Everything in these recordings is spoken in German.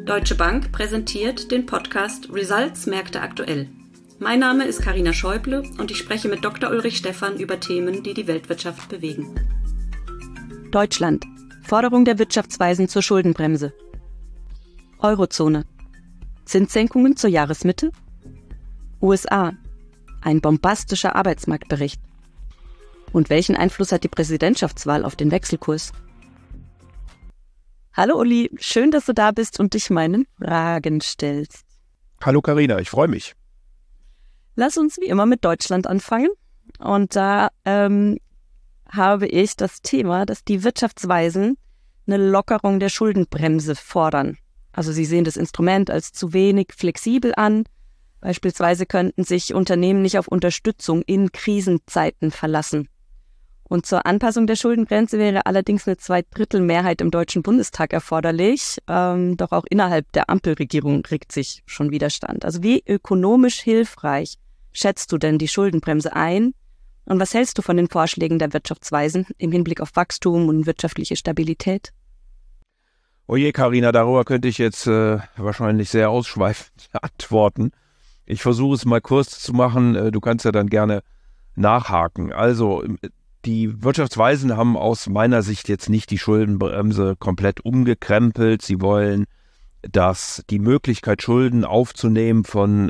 Deutsche Bank präsentiert den Podcast Results Märkte aktuell. Mein Name ist Carina Schäuble und ich spreche mit Dr. Ulrich Stephan über Themen, die die Weltwirtschaft bewegen. Deutschland. Forderung der Wirtschaftsweisen zur Schuldenbremse. Eurozone. Zinssenkungen zur Jahresmitte. USA. Ein bombastischer Arbeitsmarktbericht. Und welchen Einfluss hat die Präsidentschaftswahl auf den Wechselkurs? Hallo Uli, schön, dass du da bist und dich meinen Fragen stellst. Hallo Carina, ich freue mich. Lass uns wie immer mit Deutschland anfangen. Und da habe ich das Thema, dass die Wirtschaftsweisen eine Lockerung der Schuldenbremse fordern. Also sie sehen das Instrument als zu wenig flexibel an. Beispielsweise könnten sich Unternehmen nicht auf Unterstützung in Krisenzeiten verlassen. Und zur Anpassung der Schuldenbremse wäre allerdings eine Zweidrittelmehrheit im Deutschen Bundestag erforderlich. Doch auch innerhalb der Ampelregierung regt sich schon Widerstand. Also wie ökonomisch hilfreich schätzt du denn die Schuldenbremse ein? Und was hältst du von den Vorschlägen der Wirtschaftsweisen im Hinblick auf Wachstum und wirtschaftliche Stabilität? Oje, Carina, darüber könnte ich jetzt wahrscheinlich sehr ausschweifend antworten. Ich versuche es mal kurz zu machen. Du kannst ja dann gerne nachhaken. Also, die Wirtschaftsweisen haben aus meiner Sicht jetzt nicht die Schuldenbremse komplett umgekrempelt. Sie wollen, dass die Möglichkeit, Schulden aufzunehmen von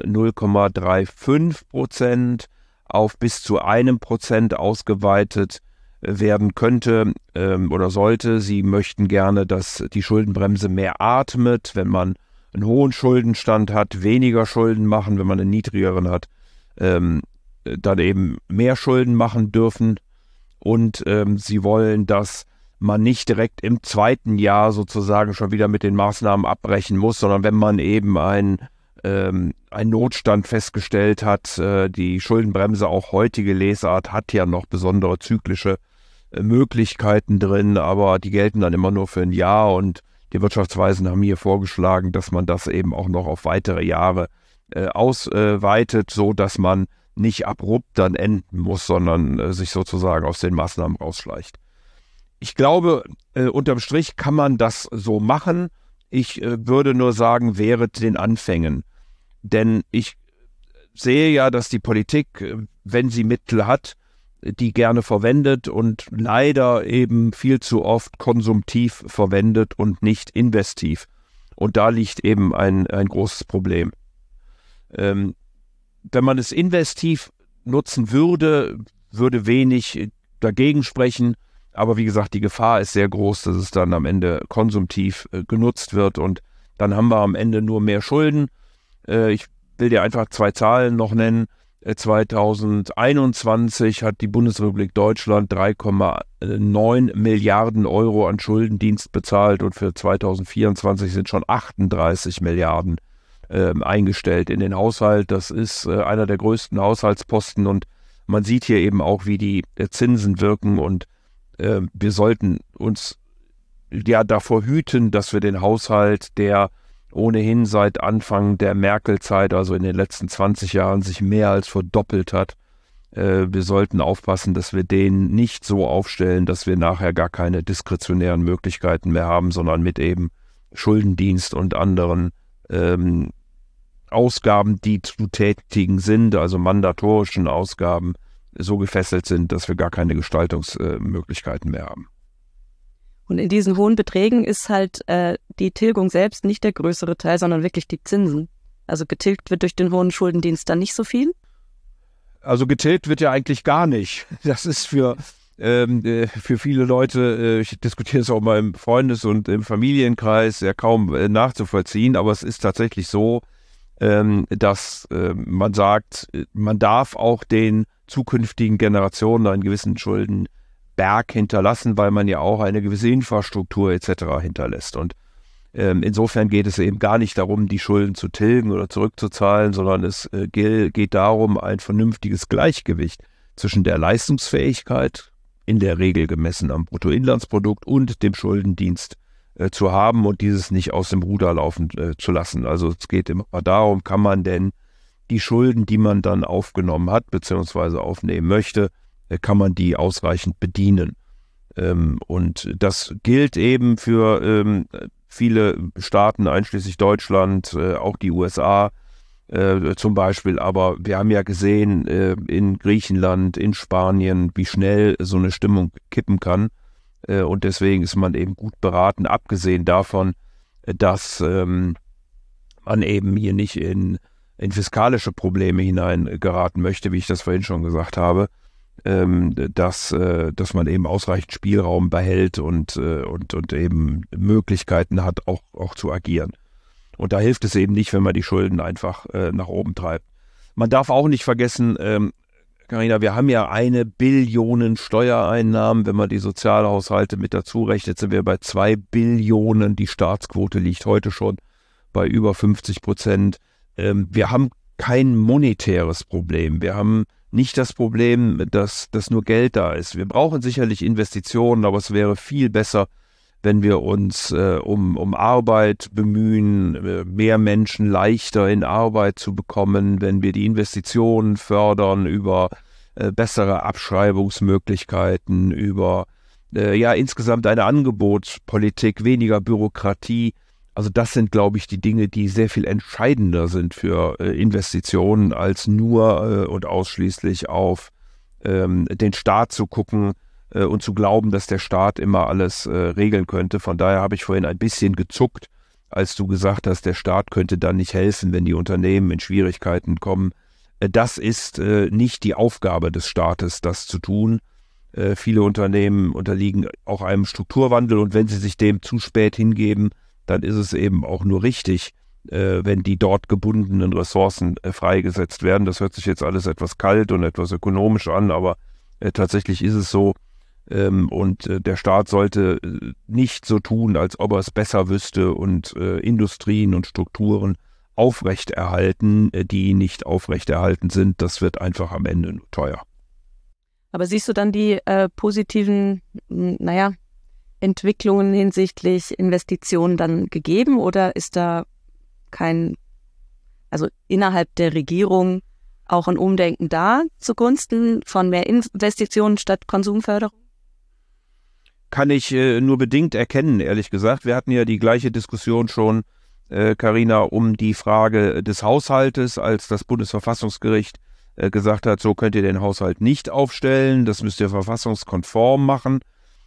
0,35% auf bis zu 1% ausgeweitet werden könnte oder sollte. Sie möchten gerne, dass die Schuldenbremse mehr atmet, wenn man einen hohen Schuldenstand hat, weniger Schulden machen, wenn man einen niedrigeren hat, dann eben mehr Schulden machen dürfen. Und sie wollen, dass man nicht direkt im zweiten Jahr sozusagen schon wieder mit den Maßnahmen abbrechen muss, sondern wenn man eben einen Notstand festgestellt hat, die Schuldenbremse, auch heutige Lesart, hat ja noch besondere zyklische Möglichkeiten drin, aber die gelten dann immer nur für ein Jahr und die Wirtschaftsweisen haben hier vorgeschlagen, dass man das eben auch noch auf weitere Jahre ausweitet, so dass man nicht abrupt dann enden muss, sondern sich sozusagen aus den Maßnahmen rausschleicht. Ich glaube, unterm Strich kann man das so machen. Ich würde nur sagen, wehret den Anfängen. Denn ich sehe ja, dass die Politik, wenn sie Mittel hat, die gerne verwendet und leider eben viel zu oft konsumtiv verwendet und nicht investiv. Und da liegt eben ein großes Problem. Wenn man es investiv nutzen würde, würde wenig dagegen sprechen. Aber wie gesagt, die Gefahr ist sehr groß, dass es dann am Ende konsumtiv genutzt wird. Und dann haben wir am Ende nur mehr Schulden. Ich will dir einfach 2 Zahlen noch nennen. 2021 hat die Bundesrepublik Deutschland 3,9 Milliarden Euro an Schuldendienst bezahlt. Und für 2024 sind schon 38 Milliarden eingestellt in den Haushalt. Das ist einer der größten Haushaltsposten und man sieht hier eben auch, wie die Zinsen wirken und wir sollten uns ja davor hüten, dass wir den Haushalt, der ohnehin seit Anfang der Merkel-Zeit, also in den letzten 20 Jahren, sich mehr als verdoppelt hat, wir sollten aufpassen, dass wir den nicht so aufstellen, dass wir nachher gar keine diskretionären Möglichkeiten mehr haben, sondern mit eben Schuldendienst und anderen Ausgaben, die zu tätigen sind, also mandatorischen Ausgaben, so gefesselt sind, dass wir gar keine Gestaltungsmöglichkeiten mehr haben. Und in diesen hohen Beträgen ist halt die Tilgung selbst nicht der größere Teil, sondern wirklich die Zinsen. Also getilgt wird durch den hohen Schuldendienst dann nicht so viel? Also getilgt wird ja eigentlich gar nicht. Das ist für viele Leute, ich diskutiere es auch mal im Freundes- und im Familienkreis, ja kaum nachzuvollziehen, aber es ist tatsächlich so, dass man sagt, man darf auch den zukünftigen Generationen einen gewissen Schuldenberg hinterlassen, weil man ja auch eine gewisse Infrastruktur etc. hinterlässt. Und insofern geht es eben gar nicht darum, die Schulden zu tilgen oder zurückzuzahlen, sondern es geht darum, ein vernünftiges Gleichgewicht zwischen der Leistungsfähigkeit, in der Regel gemessen am Bruttoinlandsprodukt, und dem Schuldendienst zu haben und dieses nicht aus dem Ruder laufen zu lassen. Also es geht immer darum, kann man denn die Schulden, die man dann aufgenommen hat, beziehungsweise aufnehmen möchte, kann man die ausreichend bedienen. Und das gilt eben für viele Staaten, einschließlich Deutschland, auch die USA zum Beispiel. Aber wir haben ja gesehen in Griechenland, in Spanien, wie schnell so eine Stimmung kippen kann. Und deswegen ist man eben gut beraten, abgesehen davon, dass man eben hier nicht in fiskalische Probleme hineingeraten möchte, wie ich das vorhin schon gesagt habe, dass man eben ausreichend Spielraum behält und eben Möglichkeiten hat, auch zu agieren. Und da hilft es eben nicht, wenn man die Schulden einfach nach oben treibt. Man darf auch nicht vergessen, Carina, wir haben ja 1 Billion Steuereinnahmen. Wenn man die Sozialhaushalte mit dazu rechnet, sind wir bei 2 Billionen. Die Staatsquote liegt heute schon bei über 50%. Wir haben kein monetäres Problem. Wir haben nicht das Problem, dass nur Geld da ist. Wir brauchen sicherlich Investitionen, aber es wäre viel besser, wenn wir uns um Arbeit bemühen, mehr Menschen leichter in Arbeit zu bekommen, wenn wir die Investitionen fördern über bessere Abschreibungsmöglichkeiten, über insgesamt eine Angebotspolitik, weniger Bürokratie. Also das sind, glaube ich, die Dinge, die sehr viel entscheidender sind für Investitionen, als nur und ausschließlich auf den Staat zu gucken und zu glauben, dass der Staat immer alles regeln könnte. Von daher habe ich vorhin ein bisschen gezuckt, als du gesagt hast, der Staat könnte dann nicht helfen, wenn die Unternehmen in Schwierigkeiten kommen. Das ist nicht die Aufgabe des Staates, das zu tun. Viele Unternehmen unterliegen auch einem Strukturwandel und wenn sie sich dem zu spät hingeben, dann ist es eben auch nur richtig, wenn die dort gebundenen Ressourcen freigesetzt werden. Das hört sich jetzt alles etwas kalt und etwas ökonomisch an, aber tatsächlich ist es so. Und der Staat sollte nicht so tun, als ob er es besser wüsste und Industrien und Strukturen aufrechterhalten, die nicht aufrechterhalten sind. Das wird einfach am Ende nur teuer. Aber siehst du dann die positiven, Entwicklungen hinsichtlich Investitionen dann gegeben oder ist da innerhalb der Regierung auch ein Umdenken da zugunsten von mehr Investitionen statt Konsumförderung? Kann ich nur bedingt erkennen, ehrlich gesagt. Wir hatten ja die gleiche Diskussion schon, Carina, um die Frage des Haushaltes, als das Bundesverfassungsgericht gesagt hat, so könnt ihr den Haushalt nicht aufstellen, das müsst ihr verfassungskonform machen.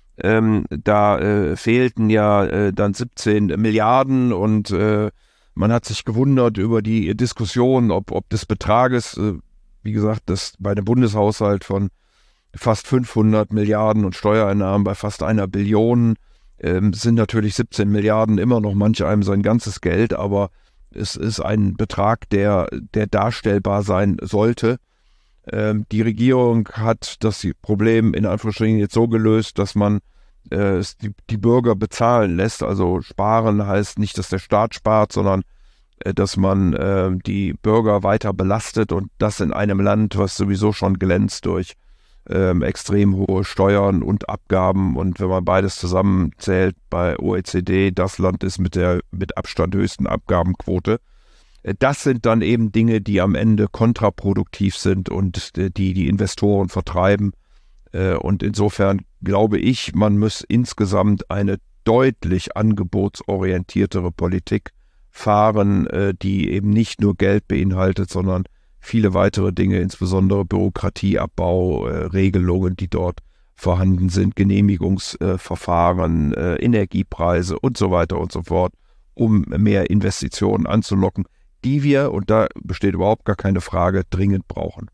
Da fehlten ja dann 17 Milliarden und man hat sich gewundert über die Diskussion, ob des Betrages, wie gesagt, das bei einem Bundeshaushalt von fast 500 Milliarden und Steuereinnahmen bei fast 1 Billion sind natürlich 17 Milliarden immer noch manch einem sein ganzes Geld, aber es ist ein Betrag, der darstellbar sein sollte. Die Regierung hat das Problem in Anführungsstrichen jetzt so gelöst, dass man die Bürger bezahlen lässt. Also sparen heißt nicht, dass der Staat spart, sondern dass man die Bürger weiter belastet und das in einem Land, was sowieso schon glänzt durch extrem hohe Steuern und Abgaben. Und wenn man beides zusammenzählt, bei OECD, das Land ist mit der mit Abstand höchsten Abgabenquote. Das sind dann eben Dinge, die am Ende kontraproduktiv sind und die Investoren vertreiben. Und insofern glaube ich, man muss insgesamt eine deutlich angebotsorientiertere Politik fahren, die eben nicht nur Geld beinhaltet, sondern viele weitere Dinge, insbesondere Bürokratieabbau, Regelungen, die dort vorhanden sind, Genehmigungsverfahren, Energiepreise und so weiter und so fort, um mehr Investitionen anzulocken, die wir, und da besteht überhaupt gar keine Frage, dringend brauchen.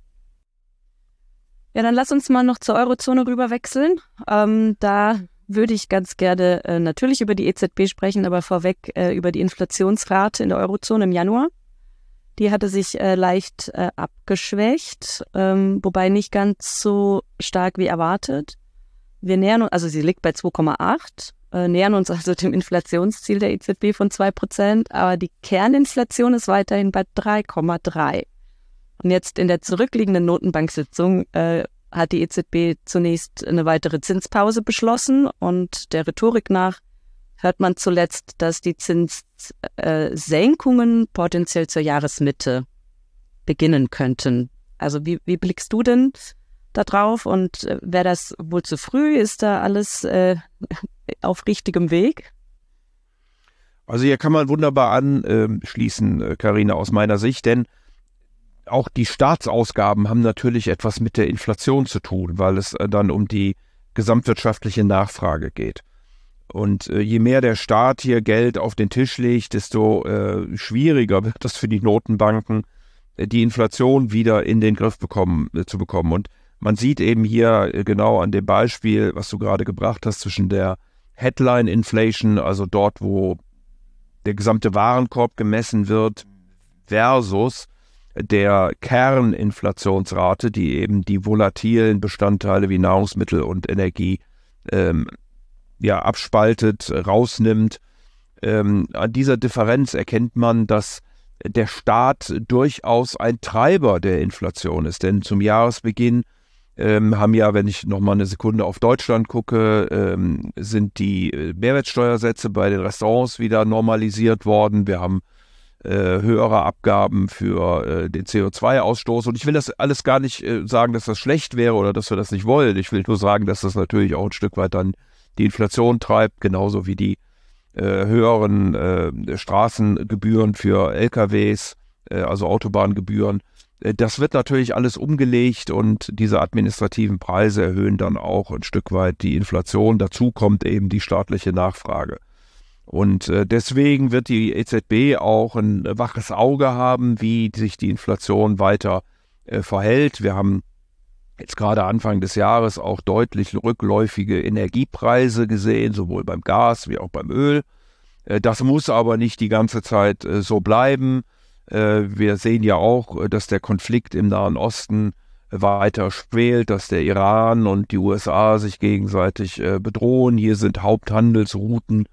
Ja, dann lass uns mal noch zur Eurozone rüber wechseln. Da würde ich ganz gerne natürlich über die EZB sprechen, aber vorweg über die Inflationsrate in der Eurozone im Januar. Die hatte sich leicht abgeschwächt, wobei nicht ganz so stark wie erwartet. Wir nähern uns, also sie liegt bei 2,8, nähern uns also dem Inflationsziel der EZB von 2%, aber die Kerninflation ist weiterhin bei 3,3. Und jetzt in der zurückliegenden Notenbanksitzung hat die EZB zunächst eine weitere Zinspause beschlossen und der Rhetorik nach hört man zuletzt, dass die Zinssenkungen potenziell zur Jahresmitte beginnen könnten. Also wie blickst du denn da drauf und wäre das wohl zu früh? Ist da alles auf richtigem Weg? Also hier kann man wunderbar anschließen, Carina, aus meiner Sicht, denn auch die Staatsausgaben haben natürlich etwas mit der Inflation zu tun, weil es dann um die gesamtwirtschaftliche Nachfrage geht. Und je mehr der Staat hier Geld auf den Tisch legt, desto schwieriger wird das für die Notenbanken, die Inflation wieder in den Griff zu bekommen. Und man sieht eben hier genau an dem Beispiel, was du gerade gebracht hast, zwischen der Headline Inflation, also dort, wo der gesamte Warenkorb gemessen wird, versus der Kerninflationsrate, die eben die volatilen Bestandteile wie Nahrungsmittel und Energie abspaltet, rausnimmt. An dieser Differenz erkennt man, dass der Staat durchaus ein Treiber der Inflation ist. Denn zum Jahresbeginn haben ja, wenn ich noch mal eine Sekunde auf Deutschland gucke, sind die Mehrwertsteuersätze bei den Restaurants wieder normalisiert worden. Wir haben höhere Abgaben für den CO2-Ausstoß. Und ich will das alles gar nicht sagen, dass das schlecht wäre oder dass wir das nicht wollen. Ich will nur sagen, dass das natürlich auch ein Stück weit dann die Inflation treibt, genauso wie die höheren Straßengebühren für LKWs, also Autobahngebühren. Das wird natürlich alles umgelegt und diese administrativen Preise erhöhen dann auch ein Stück weit die Inflation. Dazu kommt eben die staatliche Nachfrage. Und deswegen wird die EZB auch ein waches Auge haben, wie sich die Inflation weiter verhält. Wir haben jetzt gerade Anfang des Jahres auch deutlich rückläufige Energiepreise gesehen, sowohl beim Gas wie auch beim Öl. Das muss aber nicht die ganze Zeit so bleiben. Wir sehen ja auch, dass der Konflikt im Nahen Osten weiter schwelt, dass der Iran und die USA sich gegenseitig bedrohen. Hier sind Haupthandelsrouten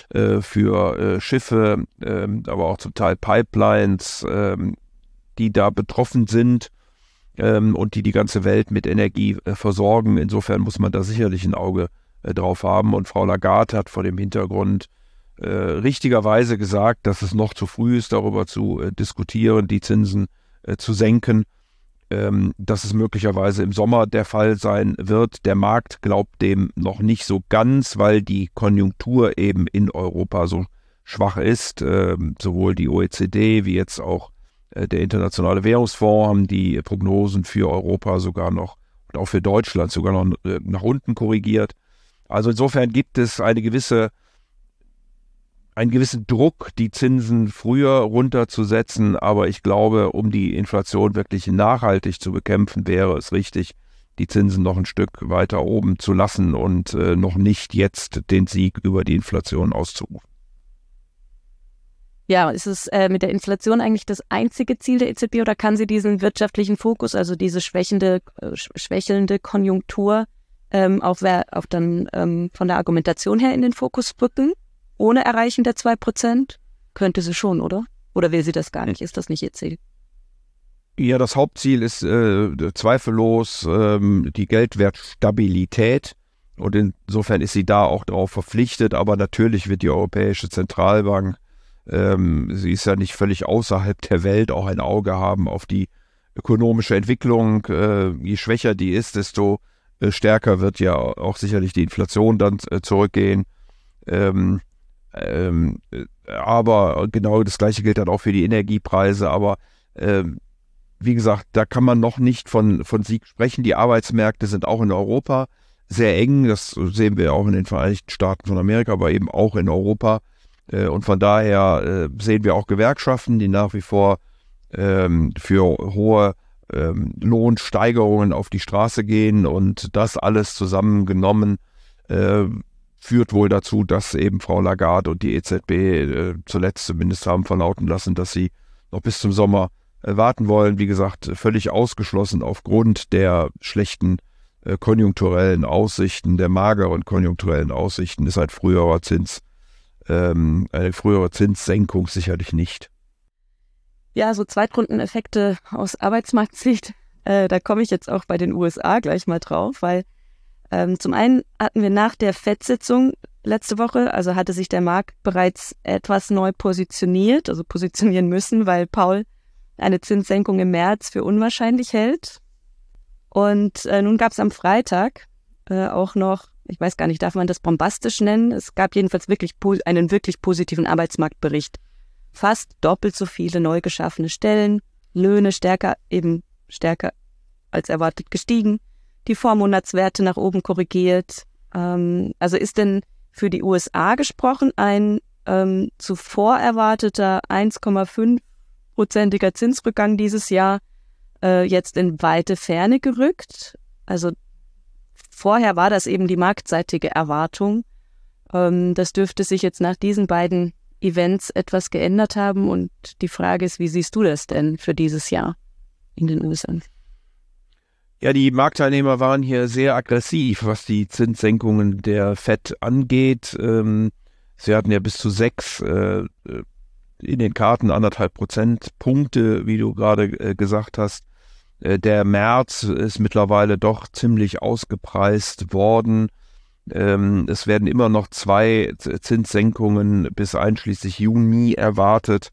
für Schiffe, aber auch zum Teil Pipelines, die da betroffen sind und die ganze Welt mit Energie versorgen. Insofern muss man da sicherlich ein Auge drauf haben. Und Frau Lagarde hat vor dem Hintergrund richtigerweise gesagt, dass es noch zu früh ist, darüber zu diskutieren, die Zinsen zu senken, dass es möglicherweise im Sommer der Fall sein wird. Der Markt glaubt dem noch nicht so ganz, weil die Konjunktur eben in Europa so schwach ist. Sowohl die OECD wie jetzt auch der Internationale Währungsfonds haben die Prognosen für Europa sogar noch und auch für Deutschland sogar noch nach unten korrigiert. Also insofern gibt es einen gewissen Druck, die Zinsen früher runterzusetzen, aber ich glaube, um die Inflation wirklich nachhaltig zu bekämpfen, wäre es richtig, die Zinsen noch ein Stück weiter oben zu lassen und noch nicht jetzt den Sieg über die Inflation auszurufen. Ja, ist es mit der Inflation eigentlich das einzige Ziel der EZB oder kann sie diesen wirtschaftlichen Fokus, also diese schwächelnde Konjunktur, auch dann von der Argumentation her in den Fokus rücken? Ohne Erreichen der 2%? Könnte sie schon, oder? Oder will sie das gar nicht? Ist das nicht ihr Ziel? Ja, das Hauptziel ist zweifellos die Geldwertstabilität. Und insofern ist sie da auch darauf verpflichtet. Aber natürlich wird die Europäische Zentralbank, sie ist ja nicht völlig außerhalb der Welt, auch ein Auge haben auf die ökonomische Entwicklung. Je schwächer die ist, desto stärker wird ja auch sicherlich die Inflation dann zurückgehen. Aber genau das Gleiche gilt dann auch für die Energiepreise. Aber wie gesagt, da kann man noch nicht von Sieg sprechen. Die Arbeitsmärkte sind auch in Europa sehr eng. Das sehen wir auch in den Vereinigten Staaten von Amerika, aber eben auch in Europa. Und von daher sehen wir auch Gewerkschaften, die nach wie vor für hohe Lohnsteigerungen auf die Straße gehen. Und das alles zusammengenommen führt wohl dazu, dass eben Frau Lagarde und die EZB zuletzt zumindest haben verlauten lassen, dass sie noch bis zum Sommer warten wollen. Wie gesagt, völlig ausgeschlossen aufgrund der schlechten konjunkturellen Aussichten, der mageren konjunkturellen Aussichten ist eine frühere Zinssenkung sicherlich nicht. Ja, so Zweitrundeneffekte aus Arbeitsmarktsicht, da komme ich jetzt auch bei den USA gleich mal drauf, weil zum einen hatten wir nach der FED-Sitzung letzte Woche, also hatte sich der Markt bereits etwas neu positioniert, also positionieren müssen, weil Paul eine Zinssenkung im März für unwahrscheinlich hält. Und nun gab es am Freitag auch noch ich weiß gar nicht, darf man das bombastisch nennen? Es gab jedenfalls einen wirklich positiven Arbeitsmarktbericht. Fast doppelt so viele neu geschaffene Stellen, Löhne stärker als erwartet gestiegen, die Vormonatswerte nach oben korrigiert. Also ist denn für die USA gesprochen ein zuvor erwarteter 1,5%iger Zinsrückgang dieses Jahr jetzt in weite Ferne gerückt? Also vorher war das eben die marktseitige Erwartung. Das dürfte sich jetzt nach diesen beiden Events etwas geändert haben. Und die Frage ist, wie siehst du das denn für dieses Jahr in den USA? Ja, die Marktteilnehmer waren hier sehr aggressiv, was die Zinssenkungen der Fed angeht. Sie hatten ja bis zu 6 in den Karten, 1,5 Prozentpunkte, wie du gerade gesagt hast. Der März ist mittlerweile doch ziemlich ausgepreist worden. Es werden immer noch 2 Zinssenkungen bis einschließlich Juni erwartet.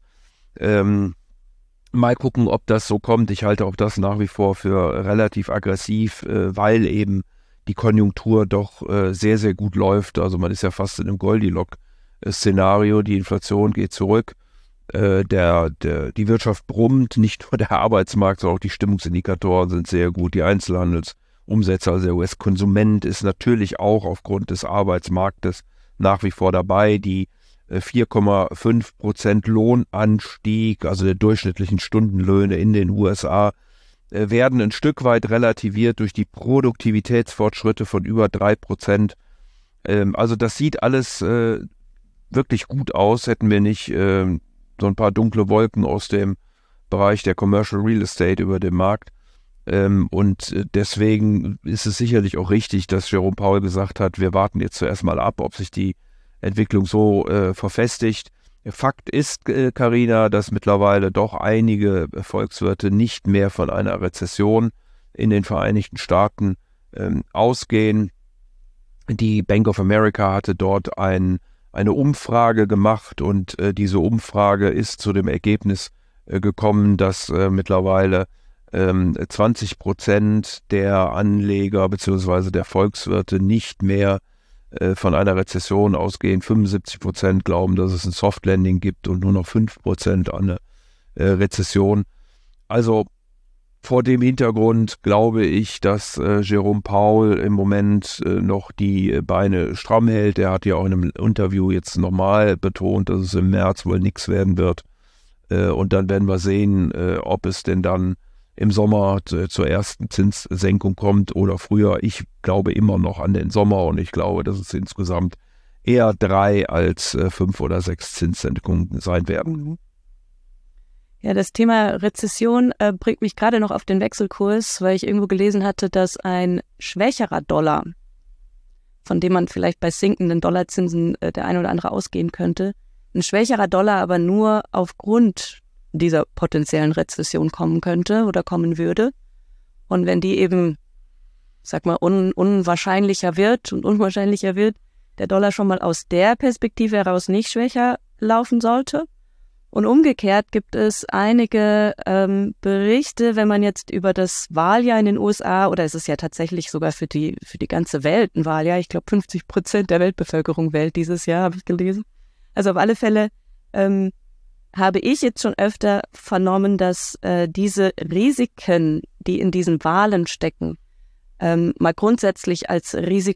Mal gucken, ob das so kommt. Ich halte auch das nach wie vor für relativ aggressiv, weil eben die Konjunktur doch sehr, sehr gut läuft. Also man ist ja fast in einem Goldilocks-Szenario. Die Inflation geht zurück. Die Wirtschaft brummt, nicht nur der Arbeitsmarkt, sondern auch die Stimmungsindikatoren sind sehr gut. Die Einzelhandelsumsätze, also der US-Konsument ist natürlich auch aufgrund des Arbeitsmarktes nach wie vor dabei. Die 4,5% Lohnanstieg, also der durchschnittlichen Stundenlöhne in den USA, werden ein Stück weit relativiert durch die Produktivitätsfortschritte von über 3%. Also das sieht alles wirklich gut aus, hätten wir nicht so ein paar dunkle Wolken aus dem Bereich der Commercial Real Estate über dem Markt. Und deswegen ist es sicherlich auch richtig, dass Jerome Powell gesagt hat, wir warten jetzt zuerst mal ab, ob sich die Entwicklung so verfestigt. Fakt ist, Carina, dass mittlerweile doch einige Volkswirte nicht mehr von einer Rezession in den Vereinigten Staaten ausgehen. Die Bank of America hatte dort eine Umfrage gemacht und diese Umfrage ist zu dem Ergebnis gekommen, dass mittlerweile 20% der Anleger bzw. der Volkswirte nicht mehr von einer Rezession ausgehen. 75% glauben, dass es ein Soft Landing gibt und nur noch 5% an eine Rezession. Also vor dem Hintergrund glaube ich, dass Jerome Powell im Moment noch die Beine stramm hält. Er hat ja auch in einem Interview jetzt nochmal betont, dass es im März wohl nichts werden wird. Und dann werden wir sehen, ob es denn dann im Sommer zur ersten Zinssenkung kommt oder früher. Ich glaube immer noch an den Sommer und ich glaube, dass es insgesamt eher 3 als 5 oder 6 Zinssenkungen sein werden. Ja, das Thema Rezession bringt mich gerade noch auf den Wechselkurs, weil ich irgendwo gelesen hatte, dass ein schwächerer Dollar, von dem man vielleicht bei sinkenden Dollarzinsen der ein oder andere ausgehen könnte, ein schwächerer Dollar aber nur aufgrund dieser potenziellen Rezession kommen könnte oder kommen würde. Und wenn die eben, sag mal, unwahrscheinlicher wird, der Dollar schon mal aus der Perspektive heraus nicht schwächer laufen sollte. Und umgekehrt gibt es einige Berichte, wenn man jetzt über das Wahljahr in den USA, oder es ist ja tatsächlich sogar für die ganze Welt ein Wahljahr, ich glaube 50% der Weltbevölkerung wählt dieses Jahr, habe ich gelesen. Also auf alle Fälle habe ich jetzt schon öfter vernommen, dass diese Risiken, die in diesen Wahlen stecken, mal grundsätzlich als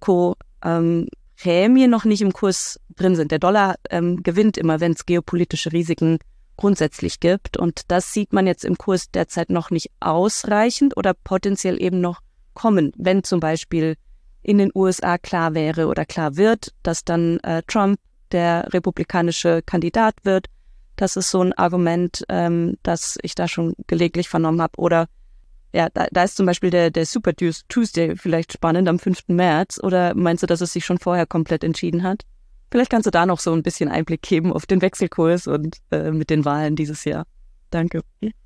Risikoprämie noch nicht im Kurs drin sind. Der Dollar gewinnt immer, wenn es geopolitische Risiken grundsätzlich gibt. Und das sieht man jetzt im Kurs derzeit noch nicht ausreichend oder potenziell eben noch kommen, wenn zum Beispiel in den USA klar wäre oder klar wird, dass dann Trump der republikanische Kandidat wird. Das ist so ein Argument, das ich da schon gelegentlich vernommen habe. Oder ja, da ist zum Beispiel der Super Tuesday vielleicht spannend am 5. März. Oder meinst du, dass es sich schon vorher komplett entschieden hat? Vielleicht kannst du da noch so ein bisschen Einblick geben auf den Wechselkurs und mit den Wahlen dieses Jahr. Danke.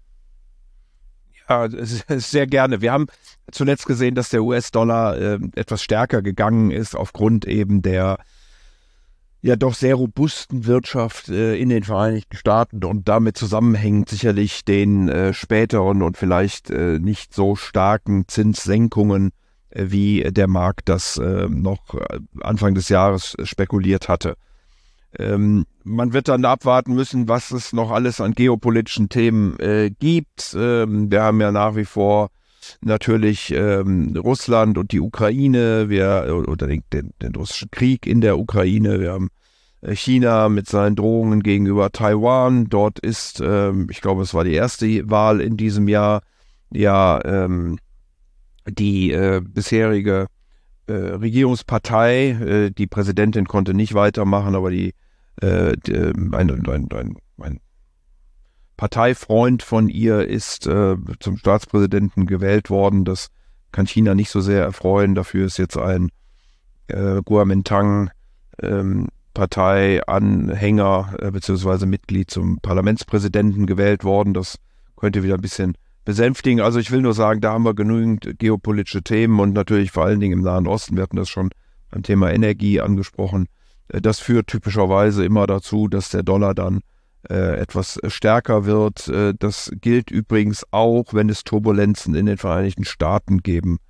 Ja, sehr gerne. Wir haben zuletzt gesehen, dass der US-Dollar etwas stärker gegangen ist aufgrund eben der ja doch sehr robusten Wirtschaft in den Vereinigten Staaten und damit zusammenhängt sicherlich den späteren und vielleicht nicht so starken Zinssenkungen wie der Markt das noch Anfang des Jahres spekuliert hatte. Man wird dann abwarten müssen, was es noch alles an geopolitischen Themen gibt. Wir haben ja nach wie vor natürlich Russland und die Ukraine, oder den russischen Krieg in der Ukraine. Wir haben China mit seinen Drohungen gegenüber Taiwan. Dort ist, ich glaube, es war die erste Wahl in diesem Jahr, die bisherige Regierungspartei, die Präsidentin konnte nicht weitermachen, aber ein Parteifreund von ihr ist zum Staatspräsidenten gewählt worden. Das kann China nicht so sehr erfreuen. Dafür ist jetzt ein Kuomintang Parteianhänger bzw. Mitglied zum Parlamentspräsidenten gewählt worden. Das könnte wieder ein bisschen besänftigen. Also ich will nur sagen, da haben wir genügend geopolitische Themen und natürlich vor allen Dingen im Nahen Osten. Wir hatten das schon beim Thema Energie angesprochen. Das führt typischerweise immer dazu, dass der Dollar dann etwas stärker wird. Das gilt übrigens auch, wenn es Turbulenzen in den Vereinigten Staaten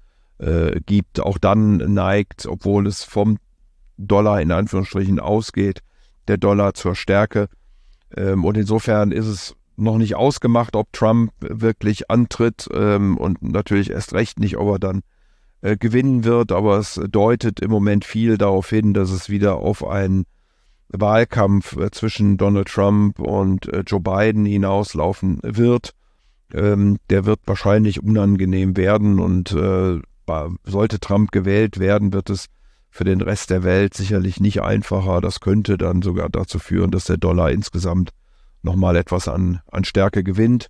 gibt. Auch dann neigt, obwohl es vom Dollar in Anführungsstrichen ausgeht, der Dollar zur Stärke. Und insofern ist es noch nicht ausgemacht, ob Trump wirklich antritt und natürlich erst recht nicht, ob er dann gewinnen wird. Aber es deutet im Moment viel darauf hin, dass es wieder auf einen Wahlkampf zwischen Donald Trump und Joe Biden hinauslaufen wird. Der wird wahrscheinlich unangenehm werden und sollte Trump gewählt werden, wird es für den Rest der Welt sicherlich nicht einfacher. Das könnte dann sogar dazu führen, dass der Dollar insgesamt nochmal etwas an Stärke gewinnt.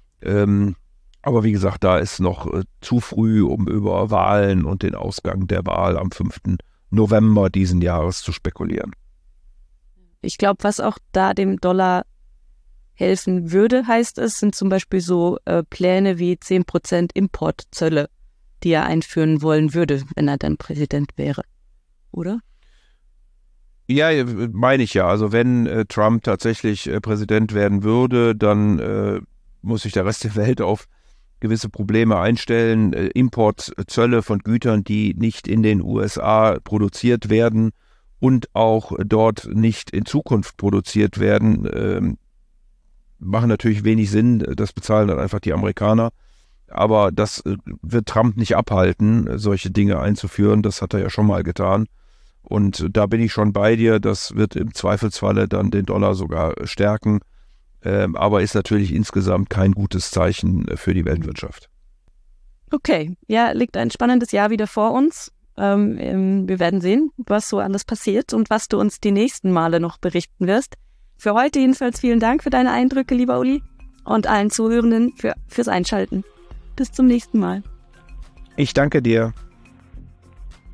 Aber wie gesagt, da ist noch zu früh, um über Wahlen und den Ausgang der Wahl am 5. November diesen Jahres zu spekulieren. Ich glaube, was auch da dem Dollar helfen würde, heißt es, sind zum Beispiel so Pläne wie 10% Importzölle, die er einführen wollen würde, wenn er dann Präsident wäre, oder? Ja, meine ich ja. Also wenn Trump tatsächlich Präsident werden würde, dann muss sich der Rest der Welt auf gewisse Probleme einstellen. Importzölle von Gütern, die nicht in den USA produziert werden und auch dort nicht in Zukunft produziert werden, machen natürlich wenig Sinn. Das bezahlen dann einfach die Amerikaner. Aber das wird Trump nicht abhalten, solche Dinge einzuführen. Das hat er ja schon mal getan. Und da bin ich schon bei dir. Das wird im Zweifelsfalle dann den Dollar sogar stärken. Aber ist natürlich insgesamt kein gutes Zeichen für die Weltwirtschaft. Okay, ja, liegt ein spannendes Jahr wieder vor uns. Wir werden sehen, was so alles passiert und was du uns die nächsten Male noch berichten wirst. Für heute jedenfalls vielen Dank für deine Eindrücke, lieber Uli, und allen Zuhörenden fürs Einschalten. Bis zum nächsten Mal. Ich danke dir.